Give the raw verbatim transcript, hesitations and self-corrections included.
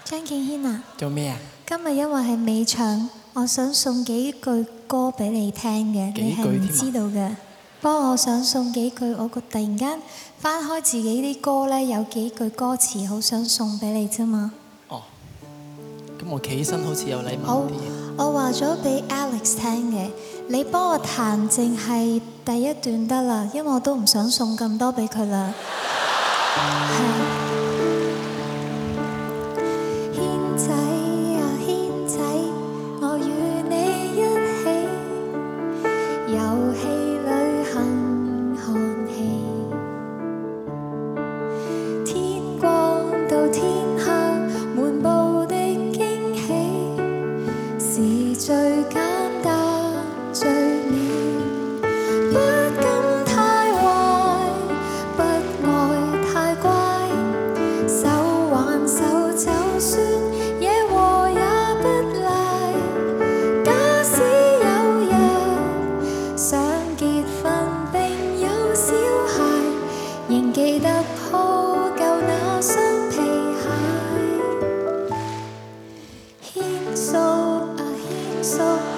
張敬軒啊， 做咩啊？ 今日因為係尾場，我想送幾句歌俾你聽嘅，你係唔知道嘅。不過我想送幾句，我個突然間翻開自己啲歌呢，有幾句歌詞好想送俾你啫嘛。 哦，咁我企起身好似有禮貌啲。 我話咗俾 Alex 聽嘅，你幫我彈淨係第一段得啦，因為我都唔想送咁多俾佢啦。係。軒仔啊軒仔，我與你一起遊戲旅行看戲，天光到天黑，滿布的驚喜是最簡單最妙，不敢太壞，不愛太乖，手挽手就算惹禍也不賴。假使有日想結婚並有小孩，仍記得抱舊那雙皮鞋。牽手啊牽手。